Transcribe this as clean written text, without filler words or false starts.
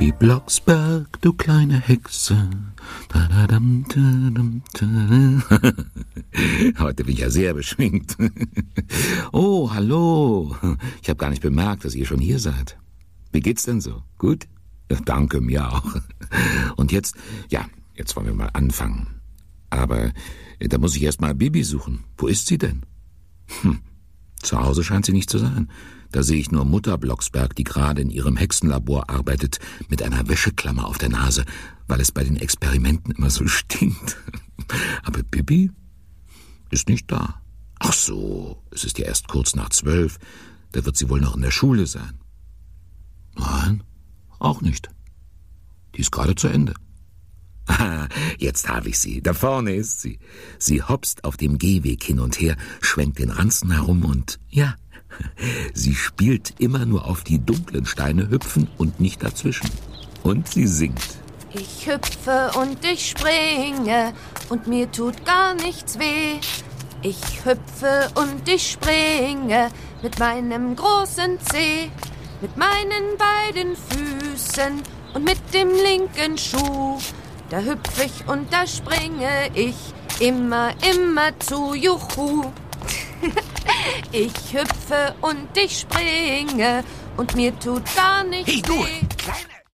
Bibi Blocksberg, du kleine Hexe. Heute bin ich ja sehr beschwingt. Oh, hallo. Ich habe gar nicht bemerkt, dass ihr schon hier seid. Wie geht's denn so? Gut? Ja, danke, mir auch. Und jetzt wollen wir mal anfangen. Aber da muss ich erst mal Bibi suchen. Wo ist sie denn? Zu Hause scheint sie nicht zu sein. Da sehe ich nur Mutter Blocksberg, die gerade in ihrem Hexenlabor arbeitet, mit einer Wäscheklammer auf der Nase, weil es bei den Experimenten immer so stinkt. Aber Bibi ist nicht da. Ach so, es ist ja erst kurz nach 12. Da wird sie wohl noch in der Schule sein. Nein, auch nicht. Die ist gerade zu Ende. Ah, jetzt habe ich sie. Da vorne ist sie. Sie hopst auf dem Gehweg hin und her, schwenkt den Ranzen herum und ja, sie spielt immer nur auf die dunklen Steine hüpfen und nicht dazwischen. Und sie singt. Ich hüpfe und ich springe und mir tut gar nichts weh. Ich hüpfe und ich springe mit meinem großen Zeh, mit meinen beiden Füßen und mit dem linken Schuh. Da hüpfe ich und da springe ich immer zu, juhu. Ich hüpfe und ich springe und mir tut gar nichts weh. Hey du, Kleine!